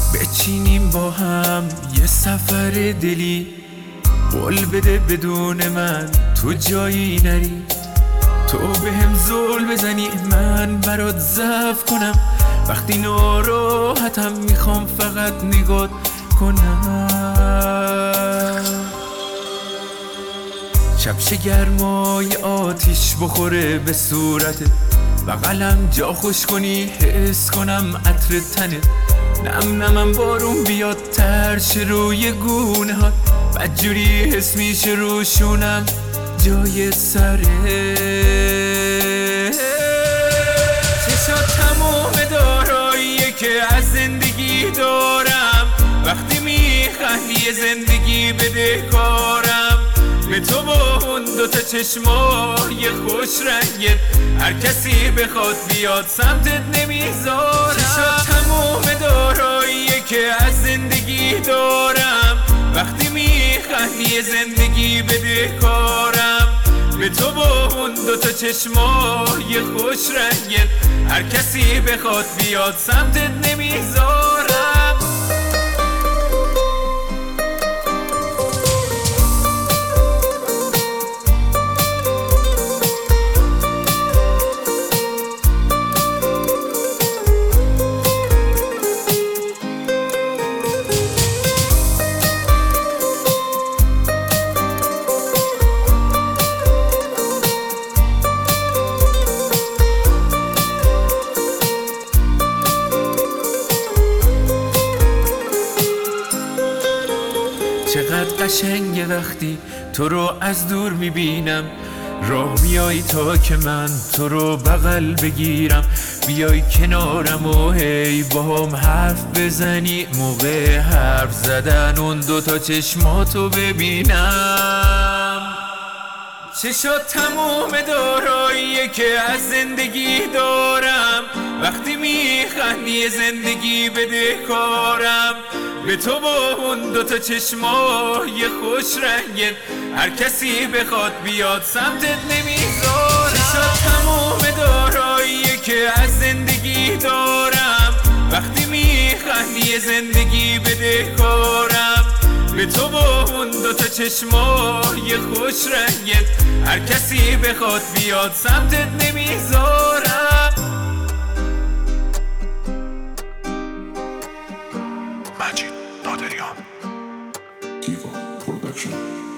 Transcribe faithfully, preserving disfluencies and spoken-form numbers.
بچینیم با هم یه سفر دلی، قول بده بدون من تو جایی نری. تو به هم زل بزنی من برات ضعف کنم، وقتی ناراحتم میخوام فقط نگات کنم. شبش گرمای آتیش بخوره به صورتت، بغلم جا خوش کنی حس کنم عطر تنت. نم نمم بارون بیاد ترش روی گونه ها، بدجوری حس میشه روشونم جای سره. چشات تموم داراییه که از زندگی دارم، وقتی میخندی زندگی بده کارم. به تو با اون دوتا چشمای خوش رنگت، هر کسی بخواد بیاد سمتت نمیذارم. چشات تموم داراییه که از زندگی دارم، وقتی میخندی زندگی بده کارم. به تو با اون دوتا چشمای خوش رنگت، هر کسی بخواد بیاد سمتت نمیذارم. چقدر قشنگه وقتی تو رو از دور میبینم، راه میای تا که من تو رو بغل بگیرم. بیای کنارم و هی با هم حرف بزنی، موقع حرف زدن اون دوتا چشماتو ببینم. چشات تموم داراییه که از زندگی دارم، وقتی میخندی زندگی بده کارم. به تو با اون دوتا چشمای خوش رنگت، هر کسی بخواد بیاد سمتت نمیذارم. چشات تموم داراییه که از زندگی دارم، وقتی میخندی زندگی بده کارم. به تو با اون دوتا چشمای خوش رنگت، هر کسی بخواد بیاد سمتت نمیذارم. مجید نادریان، دیوا پرودکشن.